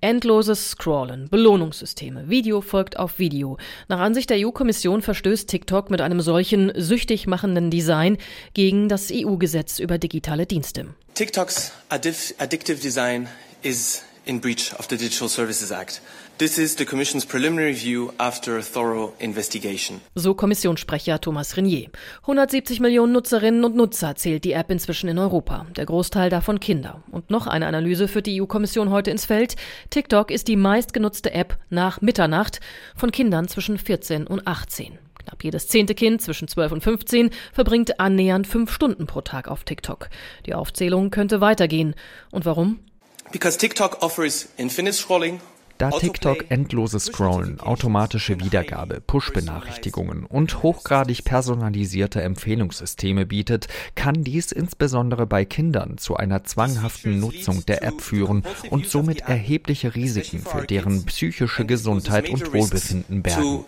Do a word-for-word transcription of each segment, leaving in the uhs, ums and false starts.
Endloses Scrollen, Belohnungssysteme, Video folgt auf Video. Nach Ansicht der E U-Kommission verstößt TikTok mit einem solchen süchtig machenden Design gegen das E U-Gesetz über digitale Dienste. TikTok's addif- addictive design is in breach of the Digital Services Act. This is the Commission's preliminary view after a thorough investigation. So Kommissionssprecher Thomas Renier. hundertsiebzig Millionen Nutzerinnen und Nutzer zählt die App inzwischen in Europa. Der Großteil davon Kinder. Und noch eine Analyse führt die E U-Kommission heute ins Feld. TikTok ist die meistgenutzte App nach Mitternacht von Kindern zwischen vierzehn und achtzehn. Knapp jedes zehnte Kind zwischen zwölf und fünfzehn verbringt annähernd fünf Stunden pro Tag auf TikTok. Die Aufzählung könnte weitergehen. Und warum? Because TikTok offers infinite scrolling. Da TikTok endloses Scrollen, automatische Wiedergabe, Push-Benachrichtigungen und hochgradig personalisierte Empfehlungssysteme bietet, kann dies insbesondere bei Kindern zu einer zwanghaften Nutzung der App führen und somit erhebliche Risiken für deren psychische Gesundheit und Wohlbefinden bergen.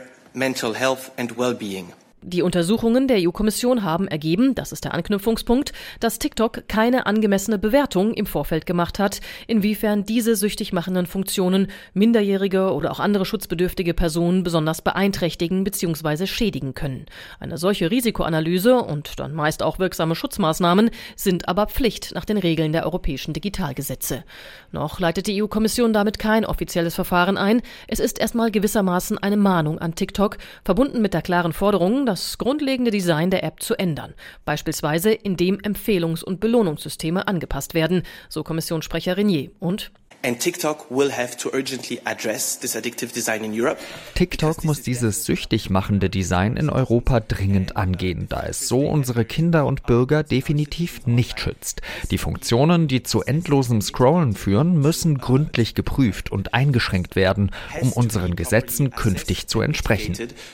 Die Untersuchungen der E U-Kommission haben ergeben, das ist der Anknüpfungspunkt, dass TikTok keine angemessene Bewertung im Vorfeld gemacht hat, inwiefern diese süchtig machenden Funktionen minderjährige oder auch andere schutzbedürftige Personen besonders beeinträchtigen bzw. schädigen können. Eine solche Risikoanalyse und dann meist auch wirksame Schutzmaßnahmen sind aber Pflicht nach den Regeln der europäischen Digitalgesetze. Noch leitet die E U-Kommission damit kein offizielles Verfahren ein. Es ist erstmal gewissermaßen eine Mahnung an TikTok, verbunden mit der klaren Forderung, das grundlegende Design der App zu ändern. Beispielsweise, indem Empfehlungs- und Belohnungssysteme angepasst werden, so Kommissionssprecher Renier. Und And TikTok will have to urgently address this addictive design in Europe. TikTok muss dieses süchtig machende Design in Europa dringend angehen, da es so unsere Kinder und Bürger definitiv nicht schützt. Die Funktionen, die zu endlosem Scrollen führen, müssen gründlich geprüft und eingeschränkt werden, um unseren Gesetzen künftig zu entsprechen.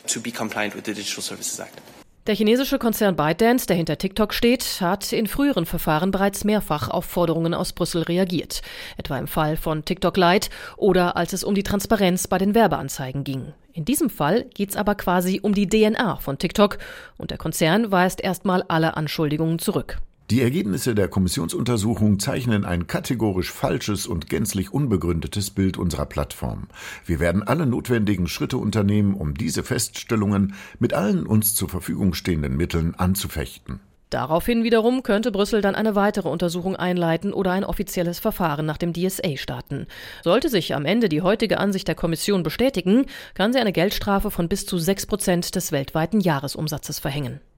Der chinesische Konzern ByteDance, der hinter TikTok steht, hat in früheren Verfahren bereits mehrfach auf Forderungen aus Brüssel reagiert. Etwa im Fall von TikTok Lite oder als es um die Transparenz bei den Werbeanzeigen ging. In diesem Fall geht es aber quasi um die D N A von TikTok und der Konzern weist erstmal alle Anschuldigungen zurück. Die Ergebnisse der Kommissionsuntersuchung zeichnen ein kategorisch falsches und gänzlich unbegründetes Bild unserer Plattform. Wir werden alle notwendigen Schritte unternehmen, um diese Feststellungen mit allen uns zur Verfügung stehenden Mitteln anzufechten. Daraufhin wiederum könnte Brüssel dann eine weitere Untersuchung einleiten oder ein offizielles Verfahren nach dem D S A starten. Sollte sich am Ende die heutige Ansicht der Kommission bestätigen, kann sie eine Geldstrafe von bis zu sechs Prozent des weltweiten Jahresumsatzes verhängen.